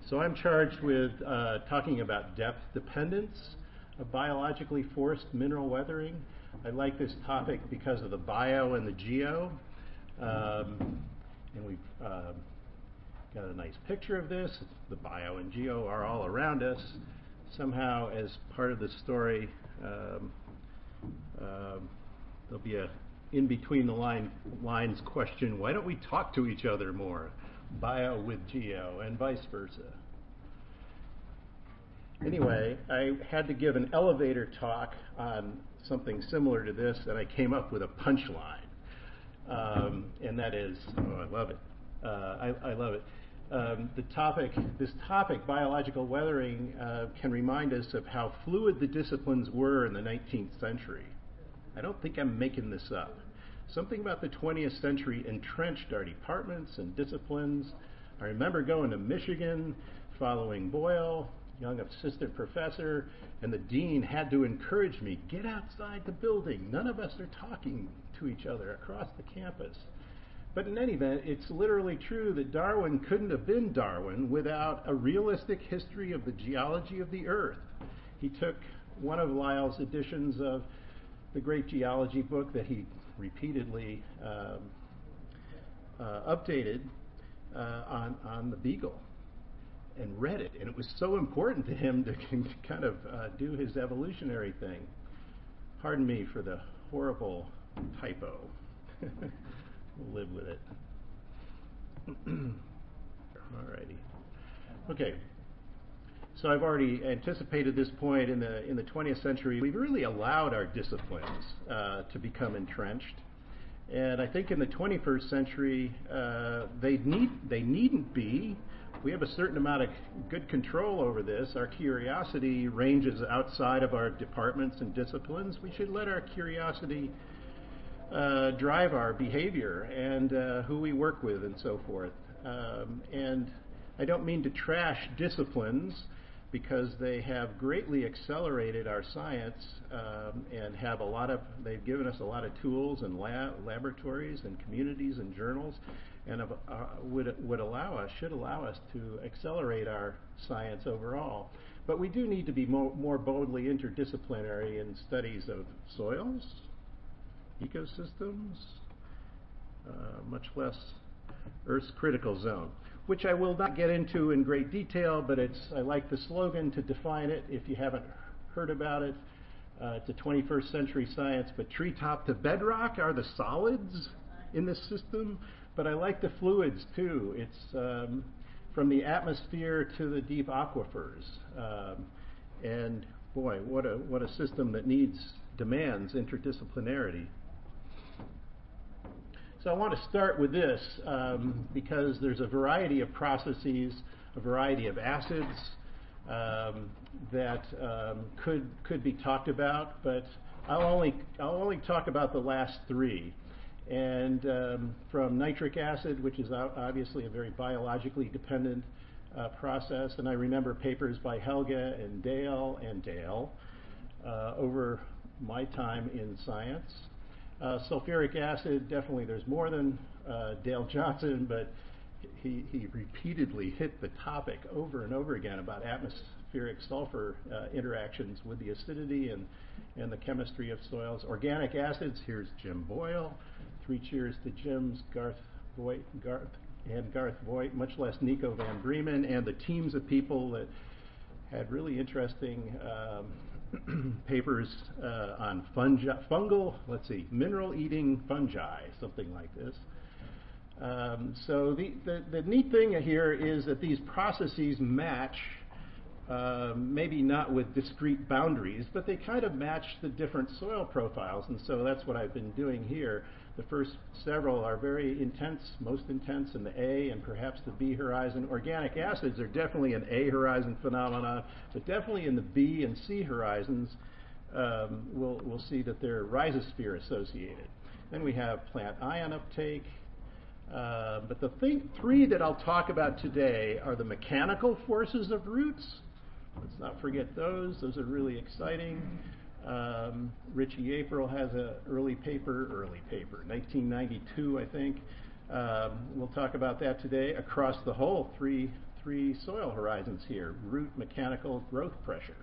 So I'm charged with talking about depth dependence of biologically forced mineral weathering. I like this topic because of the bio and the geo. And we've got a nice picture of this. The bio and geo are all around us. Somehow, as part of the story, there'll be a in between the lines question, why don't we talk to each other more? Bio with geo and vice versa. Anyway, I had to give an elevator talk on something similar to this, and I came up with a punchline. And that is, oh, I love it. I love it. This topic, biological weathering, can remind us of how fluid the disciplines were in the 19th century. I don't think I'm making this up. Something about the 20th century entrenched our departments and disciplines. I remember going to Michigan following Boyle, young assistant professor, and the dean had to encourage me, get outside the building. None of us are talking to each other across the campus. But in any event, it's literally true that Darwin couldn't have been Darwin without a realistic history of the geology of the Earth. He took one of Lyell's editions of the great geology book that he repeatedly updated on the Beagle and read it. And it was so important to him to kind of do his evolutionary thing. Pardon me for the horrible typo. We'll live with it. Alrighty. Okay. So I've already anticipated this point. In the 20th century, we've really allowed our disciplines to become entrenched, and I think in the 21st century they needn't be. We have a certain amount of good control over this. Our curiosity ranges outside of our departments and disciplines. We should let our curiosity drive our behavior and who we work with and so forth. And I don't mean to trash disciplines, because they have greatly accelerated our science and have they've given us a lot of tools and laboratories and communities and journals, and should allow us to accelerate our science overall. But we do need to be more boldly interdisciplinary in studies of soils, ecosystems, much less Earth's critical zone, which I will not get into in great detail, but I like the slogan to define it if you haven't heard about it. It's a 21st century science, but treetop to bedrock are the solids in this system, but I like the fluids too. It's from the atmosphere to the deep aquifers. And boy, what a system that demands interdisciplinarity. So I want to start with this because there's a variety of processes, a variety of acids that could be talked about, but I'll only talk about the last three. And from nitric acid, which is obviously a very biologically dependent process, and I remember papers by Helge and Dale over my time in science. Sulfuric acid, definitely there's more than Dale Johnson, but he repeatedly hit the topic over and over again about atmospheric sulfur interactions with the acidity and the chemistry of soils. Organic acids, here's Jim Boyle. 3 cheers to Jim's, Garth Voigt, much less Nico van Bremen, and the teams of people that had really interesting papers on mineral-eating fungi, something like this. So the neat thing here is that these processes match, maybe not with discrete boundaries, but they kind of match the different soil profiles, and so that's what I've been doing here. The first several are very intense, most intense in the A and perhaps the B horizon. Organic acids are definitely an A horizon phenomenon, but definitely in the B and C horizons, we'll see that they're rhizosphere associated. Then we have plant ion uptake. But the three that I'll talk about today are the mechanical forces of roots. Let's not forget those. Those are really exciting. Richie April has an early paper, 1992, I think. We'll talk about that today across the whole three three soil horizons here: root, mechanical, growth pressure.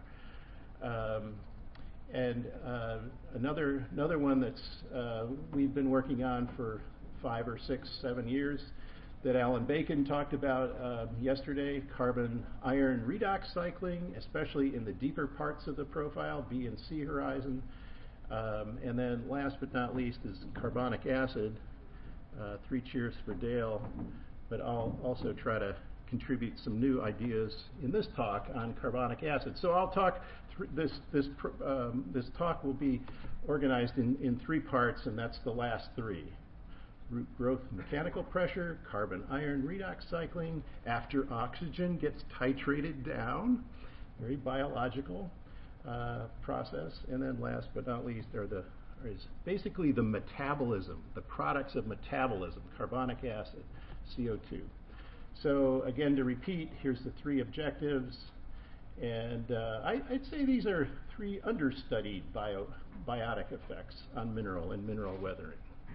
And another one that's we've been working on for 5 or 6, 7 years that Alan Bacon talked about yesterday, carbon-iron redox cycling, especially in the deeper parts of the profile, B and C horizon. And then last but not least is carbonic acid. 3 cheers for Dale, but I'll also try to contribute some new ideas in this talk on carbonic acid. So I'll talk, this talk will be organized in 3 parts, and that's the last 3. Root growth mechanical pressure, carbon-iron redox cycling after oxygen gets titrated down, very biological process. And then last but not least is basically the metabolism, the products of metabolism, carbonic acid, CO2. So again, to repeat, here's the 3 objectives. And I'd say these are 3 understudied biotic effects on mineral and mineral weathering.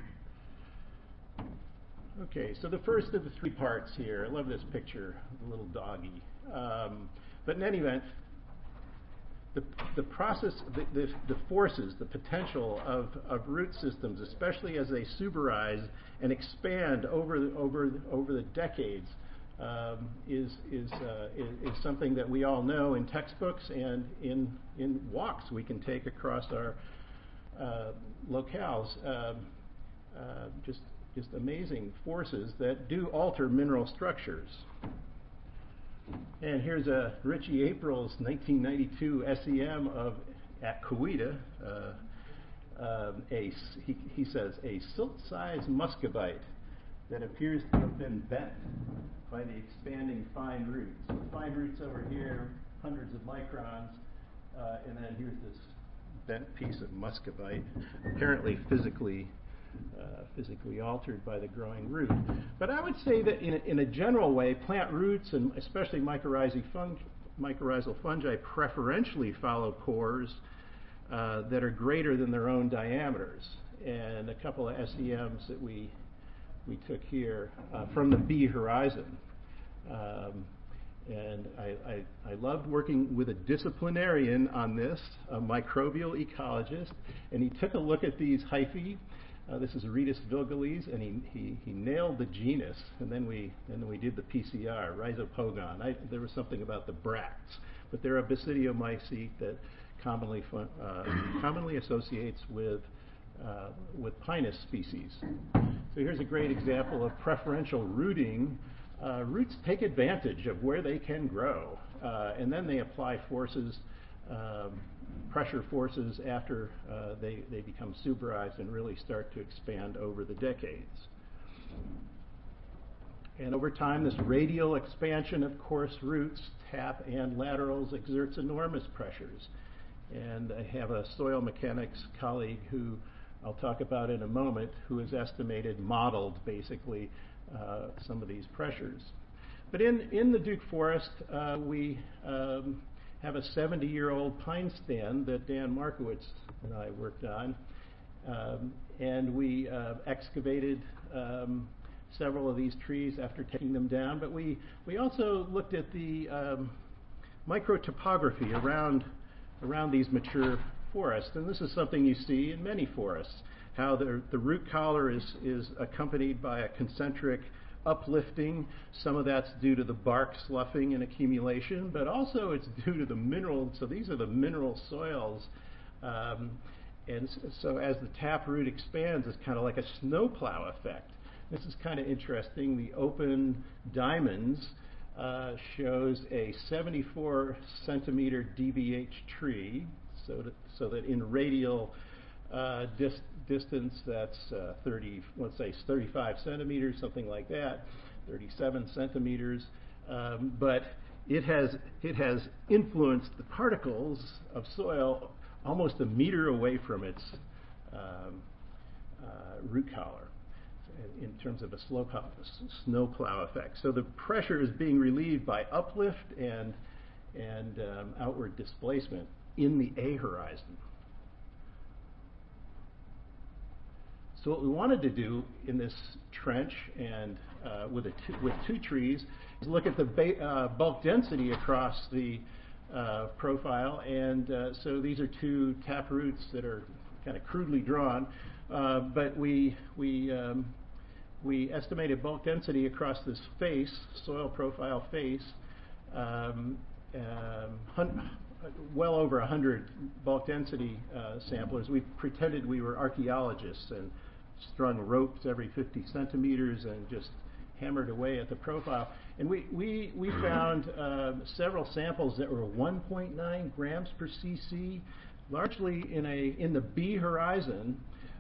Okay, so the first of the 3 parts here. I love this picture, the little doggy. But in any event, the process, the forces, the potential of root systems, especially as they suberize and expand over the decades, is something that we all know in textbooks and in walks we can take across our locales. Just amazing forces that do alter mineral structures. And here's Richie April's 1992 SEM at Coweta. He says, a silt-sized muscovite that appears to have been bent by the expanding fine roots. So fine roots over here, hundreds of microns, and then here's this bent piece of muscovite, apparently physically altered by the growing root. But I would say that in a general way, plant roots, and especially mycorrhizal fungi, preferentially follow pores that are greater than their own diameters. And a couple of SEMs that we took here from the B horizon. And I loved working with a disciplinarian on this, a microbial ecologist, and he took a look at these hyphae. This is Aretus vilgalis, and he nailed the genus, and then we did the PCR, Rhizopogon. There was something about the bracts, but they're a basidiomycete that commonly associates with pinus species. So here's a great example of preferential rooting. Roots take advantage of where they can grow, and then they apply forces, pressure forces after they become suberized and really start to expand over the decades. And over time, this radial expansion of coarse roots, tap and laterals, exerts enormous pressures. And I have a soil mechanics colleague who I'll talk about in a moment, who has modeled basically some of these pressures. But in the Duke Forest, we have a 70-year-old pine stand that Dan Markowitz and I worked on, and we excavated several of these trees after taking them down. But we also looked at the microtopography around these mature forests, and this is something you see in many forests, how the root collar is accompanied by a concentric uplifting. Some of that's due to the bark sloughing and accumulation, but also it's due to the mineral. So these are the mineral soils, and so as the taproot expands, it's kind of like a snowplow effect. This is kind of interesting. The open diamonds shows a 74 centimeter DBH tree, so that in radial distance, that's 35 centimeters, something like that, 37 centimeters. But it has influenced the particles of soil almost a meter away from its root collar in terms of a snowplow effect. So the pressure is being relieved by uplift and outward displacement in the A horizon. So what we wanted to do in this trench and with 2 trees look at the bulk density across the profile, and so these are two tap roots that are kind of crudely drawn, but we estimated bulk density across this face, soil profile face, well over 100 bulk density samplers. We pretended we were archaeologists and strung ropes every 50 centimeters and just hammered away at the profile. And we found several samples that were 1.9 grams per cc, largely in the B horizon,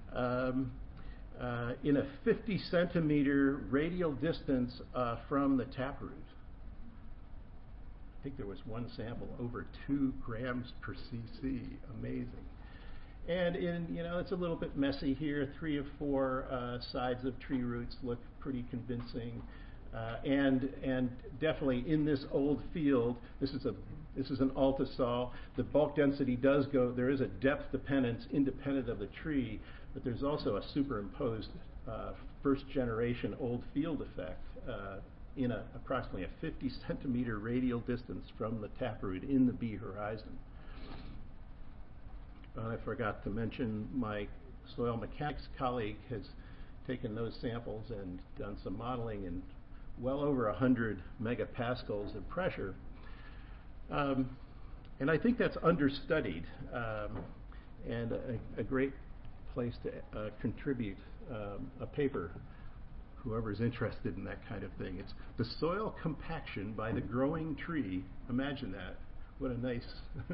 in a 50 centimeter radial distance from the taproot. I think there was one sample over 2 grams per cc. Amazing. And it's a little bit messy here. 3 of 4 sides of tree roots look pretty convincing, and definitely in this old field, this is an altisol. The bulk density does go. There is a depth dependence independent of the tree, but there's also a superimposed first generation old field effect in approximately a 50 centimeter radial distance from the taproot in the B horizon. I forgot to mention my soil mechanics colleague has taken those samples and done some modeling in well over 100 megapascals of pressure. And I think that's understudied, and a great place to contribute a paper, whoever's interested in that kind of thing. It's the soil compaction by the growing tree. Imagine that. What a nice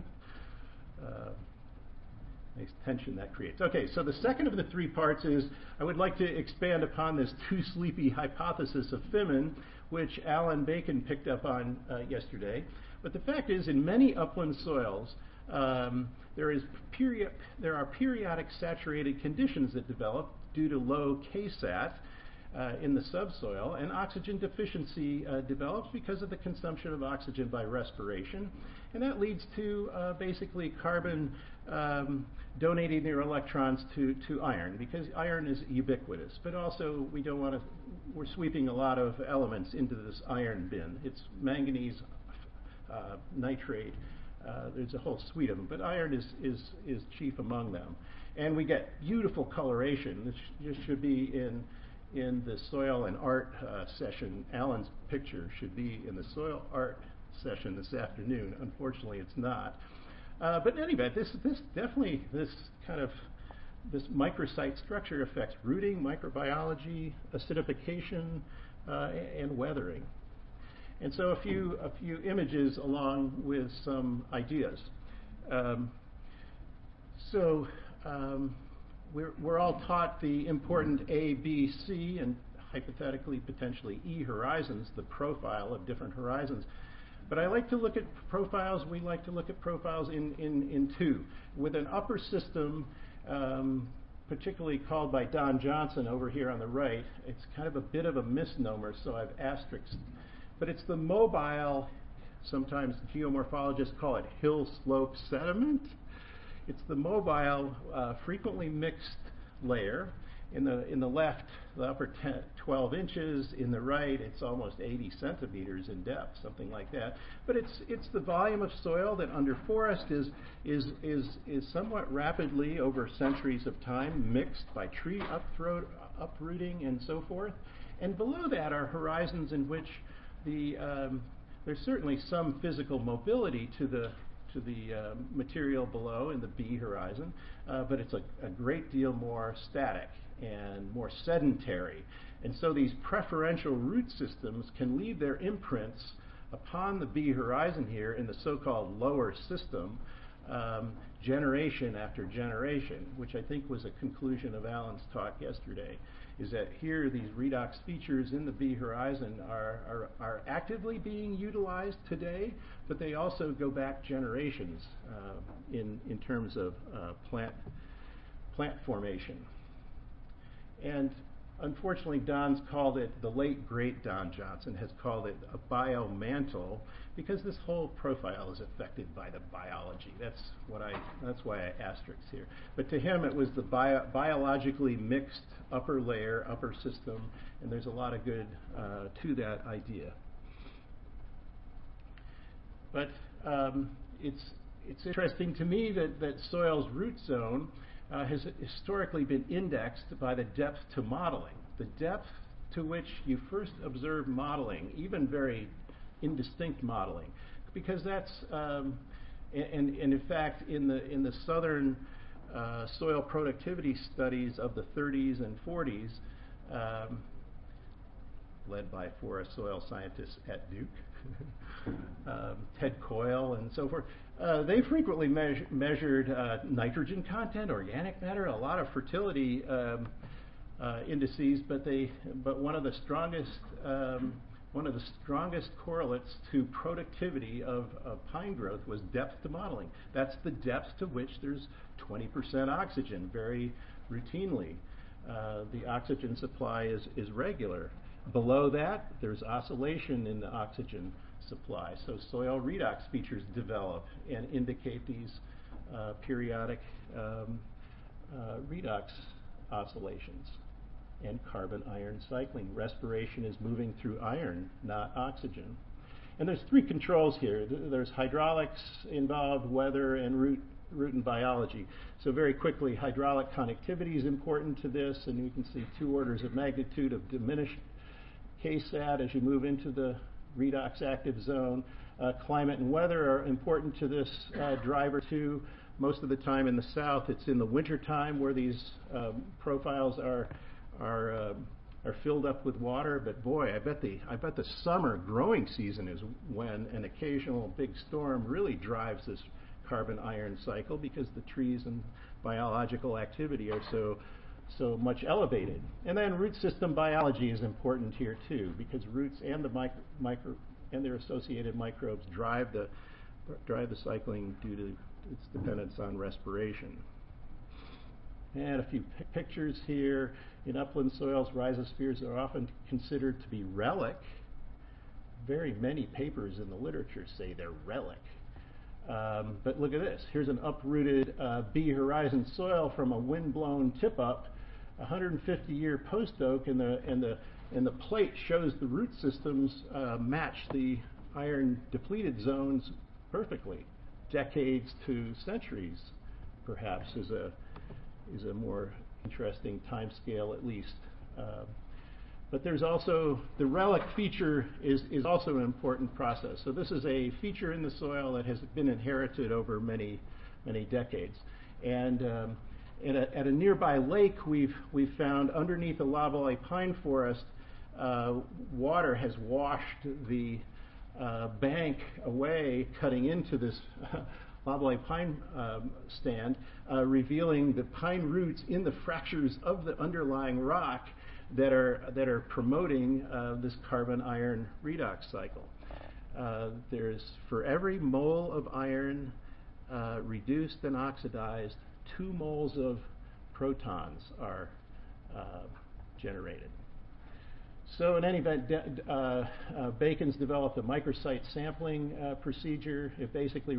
nice tension that creates. Okay, so the second of the 3 parts is I would like to expand upon this too sleepy hypothesis of Femin, which Alan Bacon picked up on yesterday. But the fact is, in many upland soils, there are periodic saturated conditions that develop due to low Ksat in the subsoil, and oxygen deficiency develops because of the consumption of oxygen by respiration, and that leads to basically carbon donating their electrons to iron, because iron is ubiquitous. But also we're sweeping a lot of elements into this iron bin. It's manganese, nitrate. There's a whole suite of them, but iron is chief among them. And we get beautiful coloration. This should be in the soil and art session. Alan's picture should be in the soil art session this afternoon. Unfortunately, it's not. But in any event, this microsite structure affects rooting, microbiology, acidification, and weathering. And so a few images along with some ideas. We're all taught the important A, B, C, and hypothetically, potentially E horizons, the profile of different horizons. But I like to look at profiles, we like to look at profiles in 2. With an upper system, particularly called by Don Johnson over here on the right, it's kind of a bit of a misnomer, so I've asterisked. But it's the mobile, sometimes geomorphologists call it hill slope sediment. It's the mobile, frequently mixed layer. In the left, the upper 12 inches. In the right, it's almost 80 centimeters in depth, something like that. But it's the volume of soil that under forest is somewhat rapidly over centuries of time mixed by tree uprooting and so forth. And below that are horizons in which there's certainly some physical mobility to the material below in the B horizon, but it's a great deal more static and more sedentary. And so these preferential root systems can leave their imprints upon the B horizon here in the so-called lower system, generation after generation, which I think was a conclusion of Alan's talk yesterday, is that here these redox features in the B horizon are actively being utilized today, but they also go back generations in terms of plant formation. And unfortunately, Don's called it, the late great Don Johnson has called it a biomantle, because this whole profile is affected by the biology. That's why I asterisked here. But to him, it was the biologically mixed upper layer, upper system, and there's a lot of good to that idea. But it's interesting to me that soil's root zone has historically been indexed by the depth to modeling. The depth to which you first observe modeling, even very indistinct modeling, because that's and in fact in the southern soil productivity studies of the 30s and 40s, led by forest soil scientists at Duke, Ted Coyle and so forth. They frequently measured nitrogen content, organic matter, a lot of fertility indices, but one of the strongest correlates to productivity of pine growth was depth to modeling. That's the depth to which there's 20% oxygen very routinely. The oxygen supply is regular. Below that, there's oscillation in the oxygen supply. So soil redox features develop and indicate these periodic redox oscillations. And carbon-iron cycling. Respiration is moving through iron, not oxygen. And there's three controls here. There's hydraulics involved, weather, and root and biology. So very quickly, hydraulic connectivity is important to this, and you can see 2 orders of magnitude of diminished KSAT as you move into the redox active zone. Climate and weather are important to this driver too. Most of the time in the south, it's in the winter time where these profiles are filled up with water. But boy, I bet the summer growing season is when an occasional big storm really drives this carbon-iron cycle, because the trees and biological activity are so much elevated. And then root system biology is important here too, because roots and the micro and their associated microbes drive the cycling due to its dependence on respiration. And a few pictures here. In upland soils, rhizospheres are often considered to be relic. Very many papers in the literature say they're relic. But look at this. Here's an uprooted B horizon soil from a wind-blown tip-up, 150-year post oak, and the plate shows the root systems match the iron-depleted zones perfectly. Decades to centuries, perhaps, is a more interesting time scale, at least. But there's also the relic feature is also an important process. So this is a feature in the soil that has been inherited over many decades. And at a nearby lake, we've found underneath a loblolly pine forest, water has washed the bank away, cutting into this loblolly pine stand, revealing the pine roots in the fractures of the underlying rock that are promoting this carbon-iron redox cycle. There's, for every mole of iron reduced and oxidized, 2 moles of protons are generated. So in any event, Bacon's developed a microsite sampling procedure. It basically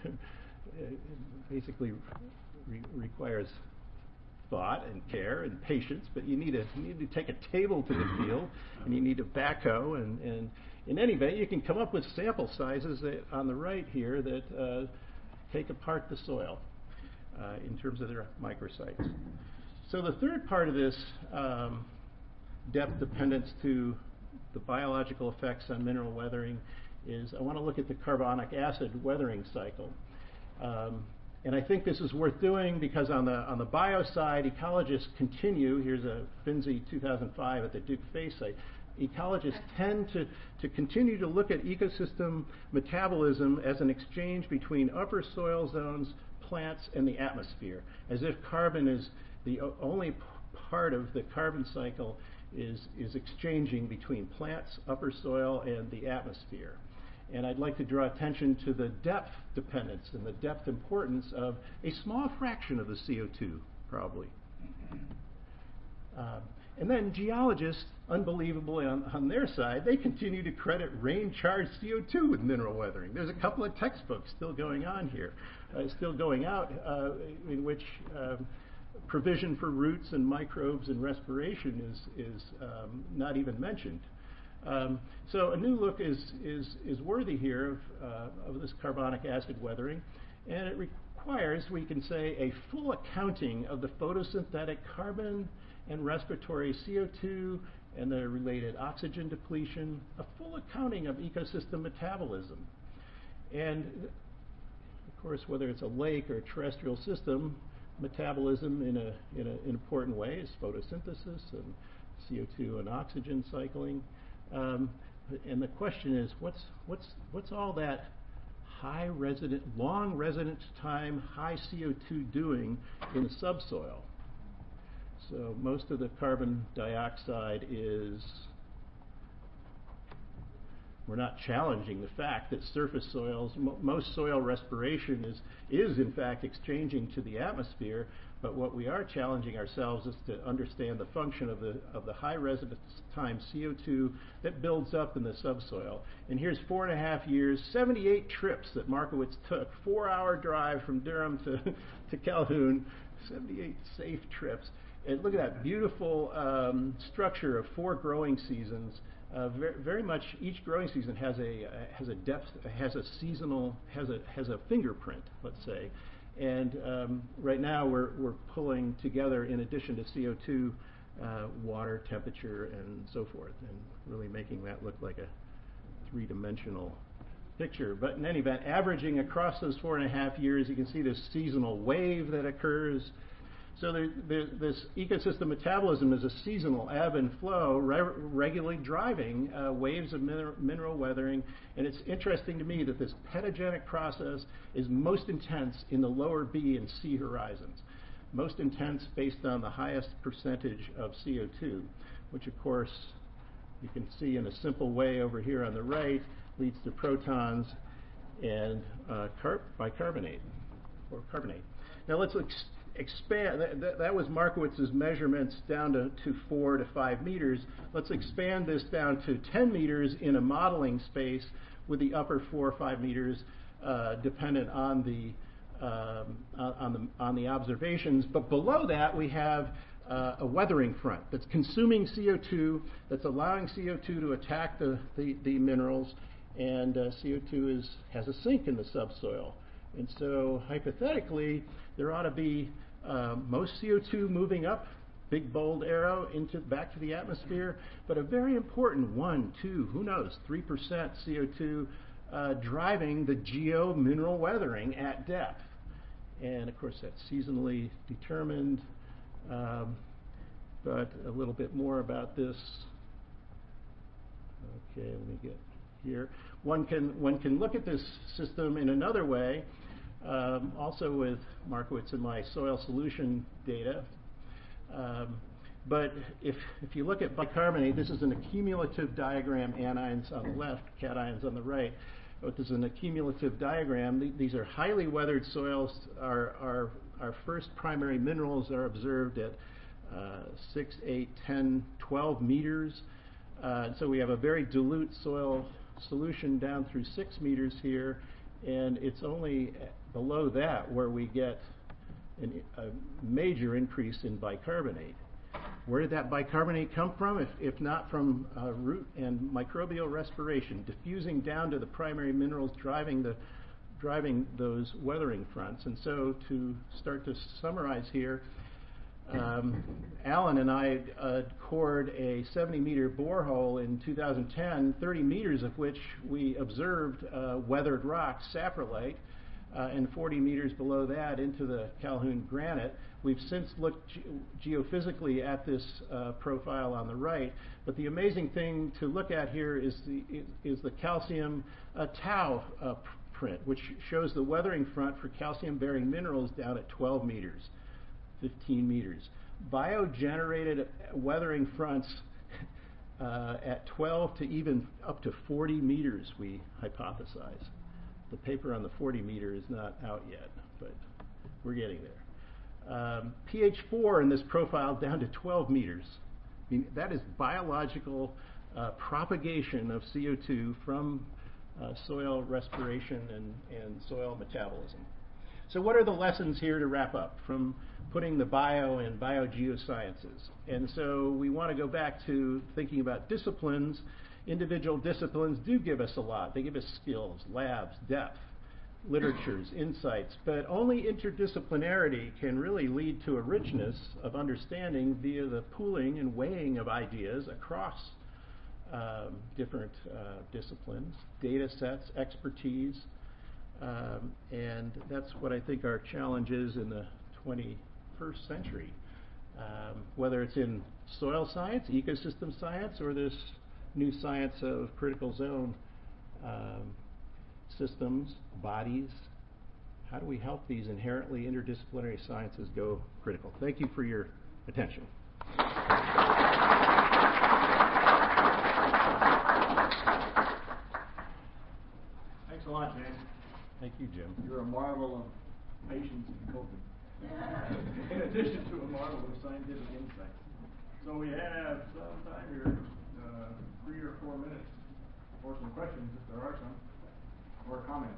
requires thought and care and patience, but you need to take a table to the field, and you need a backhoe, and in any event, you can come up with sample sizes on the right here that take apart the soil in terms of their microsites. So the third part of this depth dependence to the biological effects on mineral weathering is I want to look at the carbonic acid weathering cycle. And I think this is worth doing because on the bio side, ecologists continue, here's a Finzi 2005 at the Duke Fay site, ecologists tend to continue to look at ecosystem metabolism as an exchange between upper soil zones, plants, and the atmosphere, as if carbon is the only part of the carbon cycle is exchanging between plants, upper soil, and the atmosphere. And I'd like to draw attention to the depth dependence and the depth importance of a small fraction of the CO2, probably. And then geologists, unbelievably on their side, they continue to credit rain-charged CO2 with mineral weathering. There's a couple of textbooks still going on here, still going out, in which provision for roots and microbes and respiration is not even mentioned. So a new look is worthy here of this carbonic acid weathering, and it requires, we can say, a full accounting of the photosynthetic carbon and respiratory CO2 and the related oxygen depletion, a full accounting of ecosystem metabolism. And of course, whether it's a lake or a terrestrial system, metabolism in an important way is photosynthesis and CO2 and oxygen cycling. And the question is, what's all that long residence time, high CO2 doing in the subsoil? So most of the carbon dioxide is, we're not challenging the fact that surface soils, most soil respiration is in fact exchanging to the atmosphere, but what we are challenging ourselves is to understand the function of the high residence time CO2 that builds up in the subsoil. And here's 4.5 years, 78 trips that Markowitz took, 4-hour drive from Durham to Calhoun, 78 safe trips. And look at that beautiful structure of 4 growing seasons. Very much each growing season has a depth, has a fingerprint, let's say. And right now we're pulling together, in addition to CO2, water, temperature, and so forth, and really making that look like a 3-dimensional picture. But in any event, averaging across those 4.5 years, you can see this seasonal wave that occurs. So this ecosystem metabolism is a seasonal ebb and flow, regularly driving waves of mineral weathering. And it's interesting to me that this pedogenic process is most intense in the lower B and C horizons. Most intense based on the highest percentage of CO2, which of course you can see in a simple way over here on the right leads to protons and bicarbonate or carbonate. Now let's expand. That was Markowitz's measurements down to 4 to 5 meters. Let's expand this down to 10 meters in a modeling space, with the upper 4 or 5 meters dependent on the observations. But below that, we have a weathering front that's consuming CO2, that's allowing CO2 to attack the minerals, and CO2 has a sink in the subsoil. And so hypothetically, there ought to be most CO2 moving up, big bold arrow, back to the atmosphere, but a very important 1, 2, who knows, 3% CO2 driving the geomineral weathering at depth. And of course that's seasonally determined, but a little bit more about this. Okay, let me get here. One can look at this system in another way, also with Markowitz and my soil solution data. But if you look at bicarbonate, this is an accumulative diagram, anions on the left, cations on the right. But this is an accumulative diagram. These are highly weathered soils. Our first primary minerals are observed at 6, 8, 10, 12 meters. So we have a very dilute soil solution down through 6 meters here, and it's only below that where we get a major increase in bicarbonate. Where did that bicarbonate come from? If not from root and microbial respiration, diffusing down to the primary minerals, driving those weathering fronts. And so to start to summarize here, Alan and I cored a 70-meter borehole in 2010, 30 meters of which we observed weathered rock, saprolite, and 40 meters below that into the Calhoun granite. We've since looked geophysically at this profile on the right, but the amazing thing to look at here is the calcium tau print, which shows the weathering front for calcium-bearing minerals down at 12 meters. 15 meters. Biogenerated weathering fronts at 12 to even up to 40 meters, we hypothesize. The paper on the 40 meter is not out yet, but we're getting there. pH 4 in this profile down to 12 meters. I mean, that is biological propagation of CO2 from soil respiration and soil metabolism. So what are the lessons here to wrap up from putting the bio and biogeosciences? And so we want to go back to thinking about disciplines Individual disciplines do give us a lot. They give us skills, labs, depth, literatures, insights, but only interdisciplinarity can really lead to a richness of understanding via the pooling and weighing of ideas across different disciplines, data sets, expertise, and that's what I think our challenge is in the 21st century. Whether it's in soil science, ecosystem science, or this new science of critical zone systems, bodies, how do we help these inherently interdisciplinary sciences go critical? Thank you for your attention. Thanks a lot, James. Thank you, Jim. You're a marvel of patience and coping. In addition to a model of scientific insight. So we have some time here, 3 or 4 minutes for some questions, if there are some, or comments.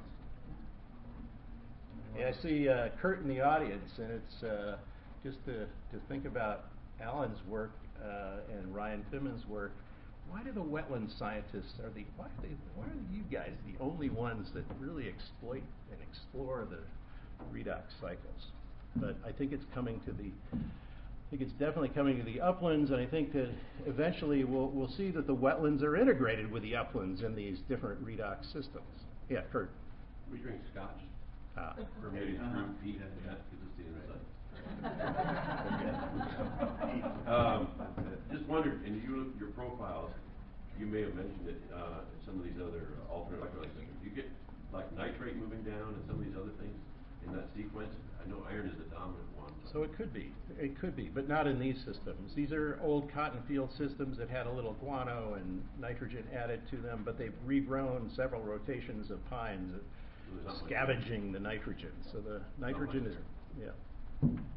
Yeah, I see Kurt in the audience, and it's just to think about Alan's work and Ryan Fimmon's work. Why do the wetland scientists why are you guys the only ones that really exploit and explore the redox cycles? But I think it's definitely coming to the uplands, and I think that eventually we'll see that the wetlands are integrated with the uplands in these different redox systems. Yeah, Kurt. We drink scotch. Or maybe through Pete, that gives us the insight. Just wondered, in your profiles, you may have mentioned it, some of these other alternate electrolyte systems. You get like nitrate moving down and some of these other things in that sequence. I know iron is the dominant one. So it could be, but not in these systems. These are old cotton field systems that had a little guano and nitrogen added to them, but they've regrown several rotations of pines, scavenging the nitrogen. So the nitrogen is, yeah.